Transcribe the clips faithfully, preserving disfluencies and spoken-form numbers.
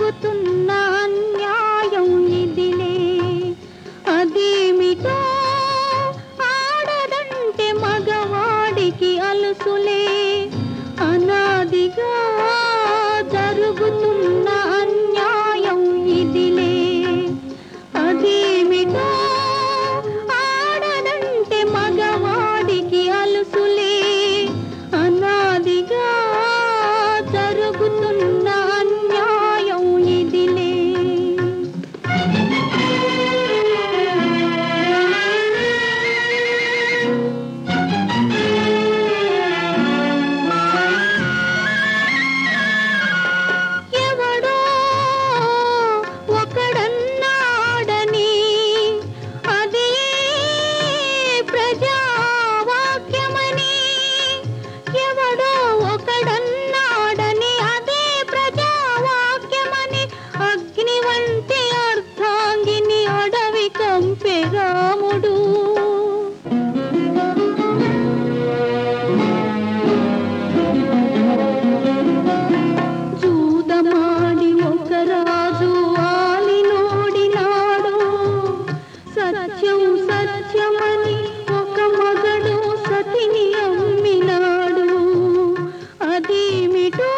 జరుగుతున్న అన్యాయం ఇదిలే. అదేమిటో ఆడదంటే మగవాడికి అలుసులే. అనాదిగా జరుగుతున్న అన్యాయం ఇదిలే. అదేమిటో ఆడదంటే మగవాడికి అలుసులే. అనాదిగా జరుగుతున్న అన్యాయం ఇదిలే. ఎవడో ఒకడన్నాడని అదే ప్రజావాక్యమని. ఎవడో ఒకడన్నాడని అదే ప్రజావాక్యమని. అగ్ని వంటి అర్ధాంగిని అడవి కంపె రాముడు. జూదమాడి ఒక రాజు ఆలినోడినాడు. సత్యం సత్యమని ఒక మగడు సతిని అమ్మినాడు. అదేమిటో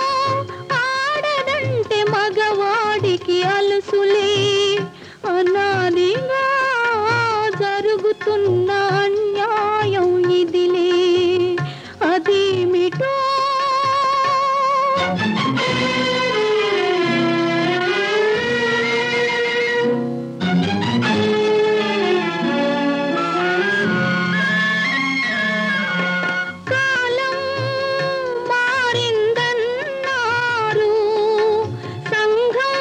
ఆడదంటే మగవాడికి అలుసులే. అనాదిగా జరుగుతున్న అన్యాయం ఇదిలే. అదేమిటో కాలం మారిందన్నారు, సంఘం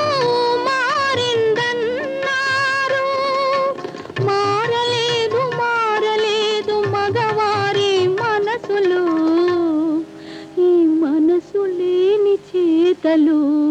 మారిందన్నారు. మారలేదు మారలేదు మగవారి మనసులు. ఈ మనసు లేని చేతలు